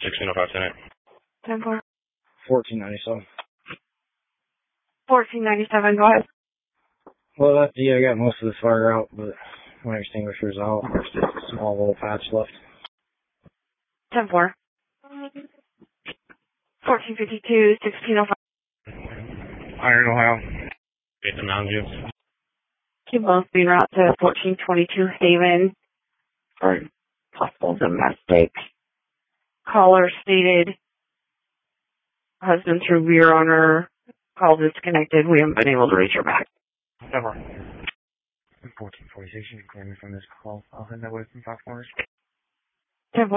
1605 tonight. 10-4. 1497. 1497, go ahead. Well, that's I got most of this fire out, but my extinguisher's out. There's just a small little patch left. 10-4. 1452, 1605. Iron, Ohio. Get the Mountain View. Keep both being route to 1422 Haven for possible domestic. Caller stated husband through rear owner. Call disconnected. We haven't been able to reach her back. Never. 1446, you can clear me from this call. I'll send that way from 5 corners.